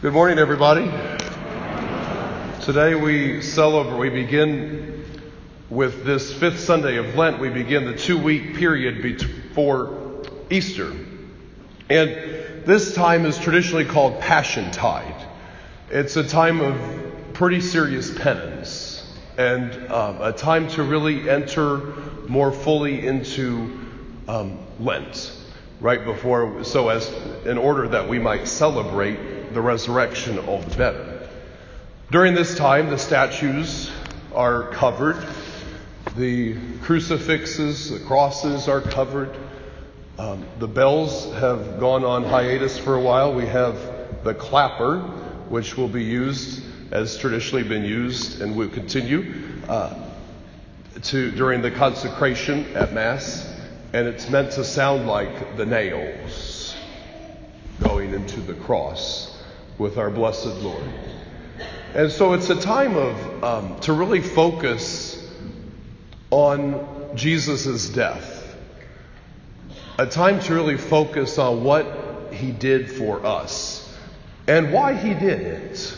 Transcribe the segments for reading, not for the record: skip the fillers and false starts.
Good morning, everybody. Today we begin with this fifth Sunday of Lent. We begin the 2-week period before Easter. And this time is traditionally called Passiontide. It's a time of pretty serious penance and a time to really enter more fully into Lent, right before, so as in order that we might celebrate the resurrection all the better. During this time, the statues are covered, the crucifixes, the crosses are covered, the bells have gone on hiatus for a while. We have the clapper, which will be used, as traditionally been used, and will continue during the consecration at Mass, and it's meant to sound like the nails going into the cross with our blessed Lord. And so it's a time of to really focus on Jesus' death. A time to really focus on what he did for us and why he did it.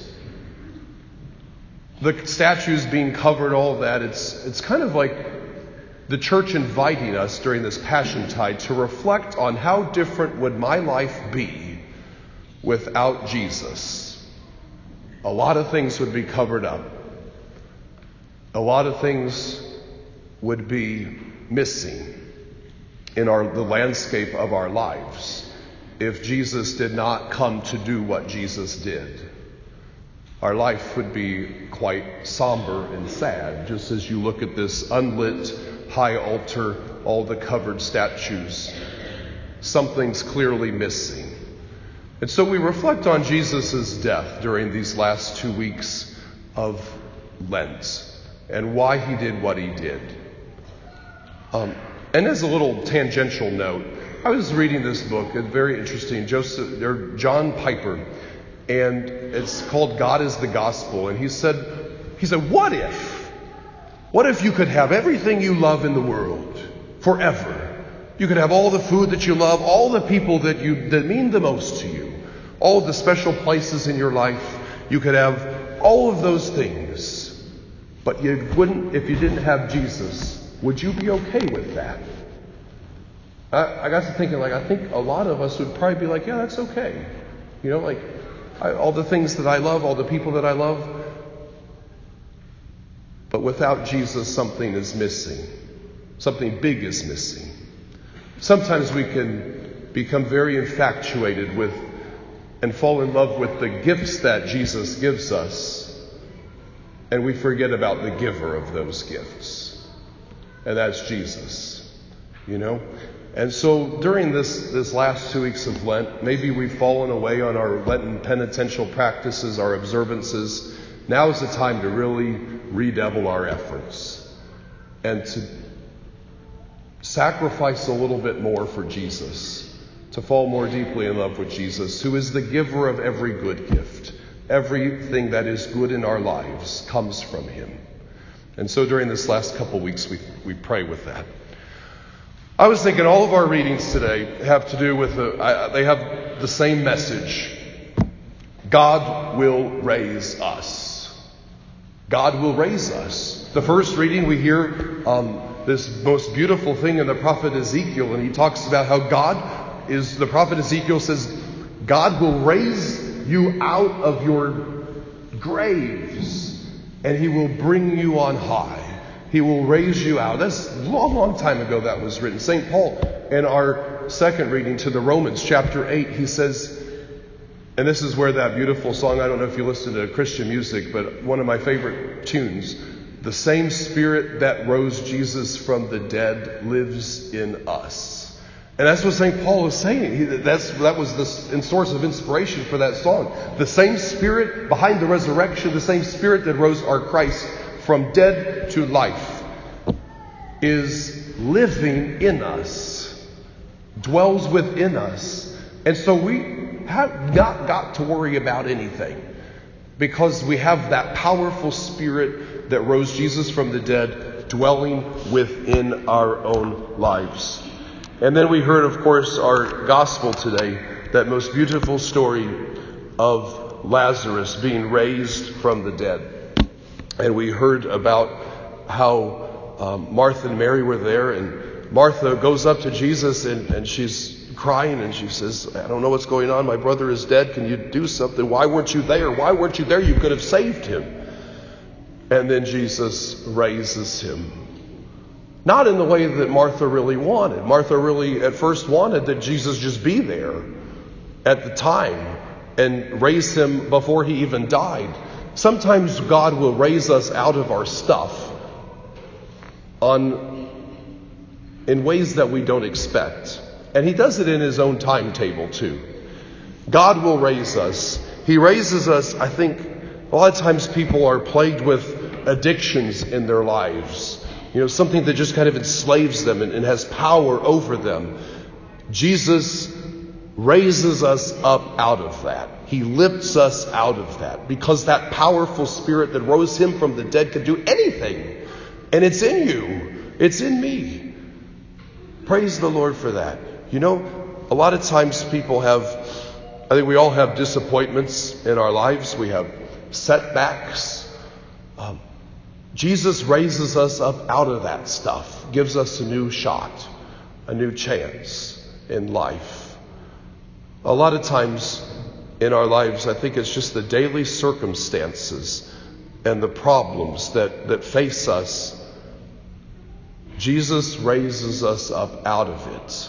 The statues being covered, all of that, it's kind of like the church inviting us during this Passiontide to reflect on how different would my life be without Jesus. A lot of things would be covered up. A lot of things would be missing in the landscape of our lives if Jesus did not come to do what Jesus did. Our life would be quite somber and sad, just as you look at this unlit high altar, all the covered statues. Something's clearly missing. And so we reflect on Jesus' death during these last 2 weeks of Lent and why he did what he did. And as a little tangential note, I was reading this book, it's very interesting, John Piper, and it's called God is the Gospel. And he said, what if you could have everything you love in the world forever? You could have all the food that you love, all the people that mean the most to you, all the special places in your life. You could have all of those things, but you wouldn't, if you didn't have Jesus. Would you be okay with that? I got to thinking, I think a lot of us would probably be like, yeah, that's okay. All the things that I love, all the people that I love. But without Jesus, something is missing. Something big is missing. Sometimes we can become very infatuated with and fall in love with the gifts that Jesus gives us, and we forget about the giver of those gifts, and that's Jesus, And so during this last 2 weeks of Lent, maybe we've fallen away on our Lenten penitential practices, our observances. Now is the time to really redouble our efforts and to sacrifice a little bit more for Jesus, to fall more deeply in love with Jesus, who is the giver of every good gift. Everything that is good in our lives comes from him. And so during this last couple weeks, we pray with that. I was thinking all of our readings today have to do with, they have the same message. God will raise us. God will raise us. The first reading we hear this most beautiful thing in the prophet Ezekiel, and he talks about how the prophet Ezekiel says, God will raise you out of your graves, and he will bring you on high. He will raise you out. That's a long, long time ago that was written. St. Paul, in our second reading to the Romans, chapter 8, he says, and this is where that beautiful song, I don't know if you listen to Christian music, but one of my favorite tunes, the same Spirit that rose Jesus from the dead lives in us. And that's what St. Paul is saying. That was the source of inspiration for that song. The same Spirit behind the resurrection, the same Spirit that rose our Christ from dead to life, is living in us, dwells within us. And so we have not got to worry about anything, because we have that powerful Spirit that rose Jesus from the dead dwelling within our own lives. And then we heard, of course, our gospel today, that most beautiful story of Lazarus being raised from the dead. And we heard about how Martha and Mary were there, and Martha goes up to Jesus and she's crying and she says, I don't know what's going on. My brother is dead. Can you do something? Why weren't you there? Why weren't you there? You could have saved him. And then Jesus raises him. Not in the way that Martha really wanted. Martha really at first wanted that Jesus just be there at the time and raise him before he even died. Sometimes God will raise us out of our stuff in ways that we don't expect. And he does it in his own timetable too. God will raise us. He raises us, I think, a lot of times people are plagued with addictions in their lives. Something that just kind of enslaves them and has power over them. Jesus raises us up out of that. He lifts us out of that because that powerful Spirit that rose him from the dead could do anything. And it's in you. It's in me. Praise the Lord for that. A lot of times people I think we all have disappointments in our lives. We have setbacks. Jesus raises us up out of that stuff, gives us a new shot, a new chance in life. A lot of times in our lives, I think it's just the daily circumstances and the problems that face us. Jesus raises us up out of it.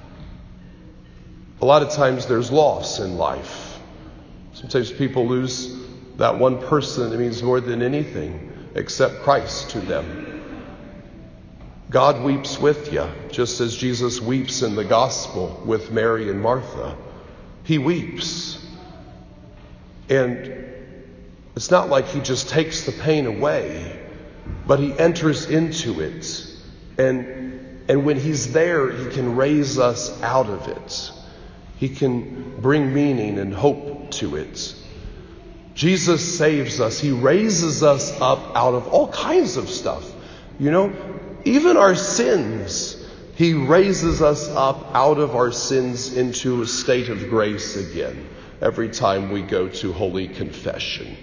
A lot of times there's loss in life. Sometimes people lose that one person that means more than anything except Christ to them. God weeps with you, just as Jesus weeps in the gospel with Mary and Martha. He weeps. And it's not like he just takes the pain away, but he enters into it. And when he's there, he can raise us out of it. He can bring meaning and hope to it. Jesus saves us. He raises us up out of all kinds of stuff. Even our sins. He raises us up out of our sins into a state of grace again every time we go to Holy Confession.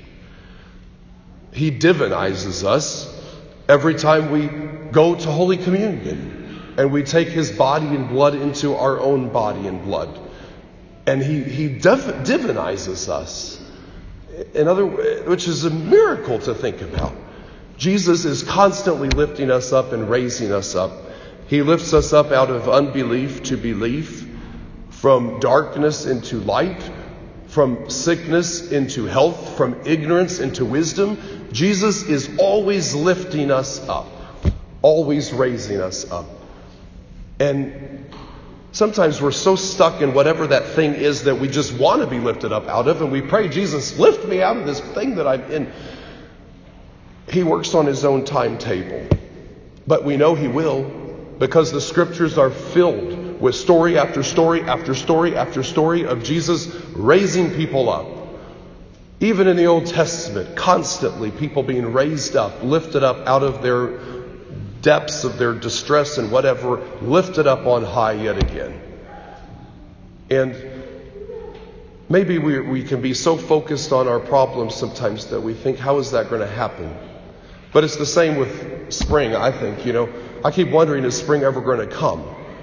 He divinizes us every time we go to Holy Communion and we take his body and blood into our own body and blood. And he divinizes us. Which is a miracle to think about. Jesus is constantly lifting us up and raising us up. He lifts us up out of unbelief to belief, from darkness into light, from sickness into health, from ignorance into wisdom. Jesus is always lifting us up, always raising us up. And sometimes we're so stuck in whatever that thing is that we just want to be lifted up out of, and we pray, Jesus, lift me out of this thing that I'm in. He works on his own timetable, but we know he will, because the scriptures are filled with story after story after story after story of Jesus raising people up. Even in the Old Testament, constantly people being raised up, lifted up out of their depths of their distress and whatever, lifted up on high yet again. And maybe we can be so focused on our problems sometimes that we think, how is that going to happen? But it's the same with spring, I think. I keep wondering, is spring ever going to come?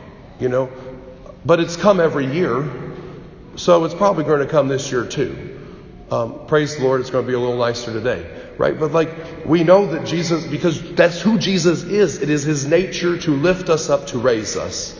But it's come every year, so it's probably going to come this year too. Praise the Lord, it's going to be a little nicer today. Right? But we know that Jesus, because that's who Jesus is. It is his nature to lift us up, to raise us.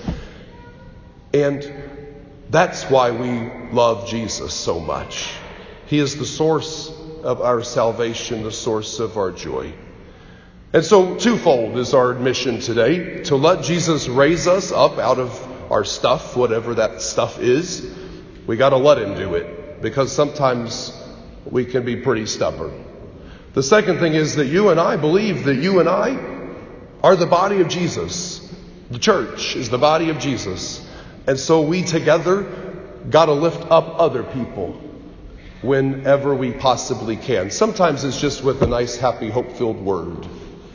And that's why we love Jesus so much. He is the source of our salvation, the source of our joy. And so twofold is our mission today, to let Jesus raise us up out of our stuff, whatever that stuff is. We got to let him do it, because sometimes we can be pretty stubborn. The second thing is that you and I believe that you and I are the body of Jesus. The church is the body of Jesus. And so we together got to lift up other people whenever we possibly can. Sometimes it's just with a nice, happy, hope-filled word.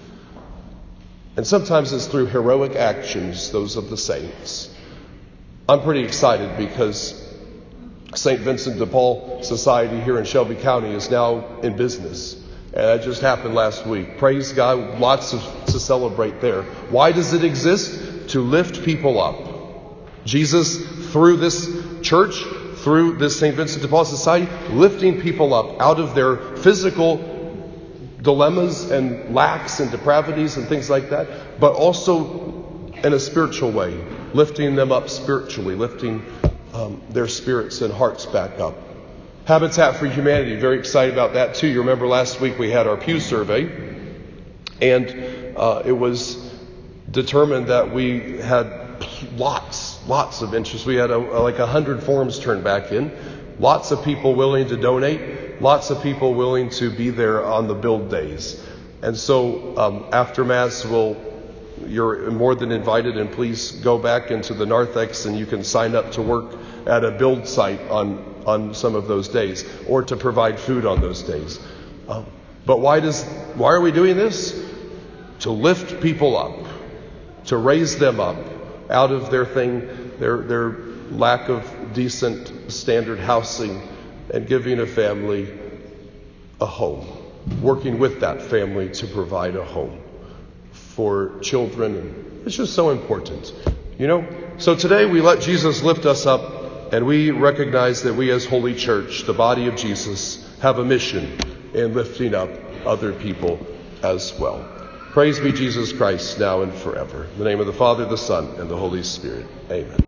And sometimes it's through heroic actions, those of the saints. I'm pretty excited because St. Vincent de Paul Society here in Shelby County is now in business. And that just happened last week. Praise God, lots to celebrate there. Why does it exist? To lift people up. Jesus, through this church, through this St. Vincent de Paul Society, lifting people up out of their physical dilemmas and lacks and depravities and things like that, but also in a spiritual way, lifting them up spiritually, lifting their spirits and hearts back up. Habitat for Humanity, very excited about that too. You remember last week we had our Pew survey, and it was determined that we had lots of interest. We had like 100 forms turned back in, lots of people willing to donate, lots of people willing to be there on the build days. And so after Mass, you're more than invited, and please go back into the narthex and you can sign up to work at a build site on some of those days, or to provide food on those days. But why are we doing this? To lift people up, to raise them up out of their lack of decent standard housing, and giving a family a home, working with that family to provide a home for children. It's just so important, So today we let Jesus lift us up, and we recognize that we as Holy Church, the body of Jesus, have a mission in lifting up other people as well. Praise be Jesus Christ, now and forever. In the name of the Father, the Son, and the Holy Spirit. Amen.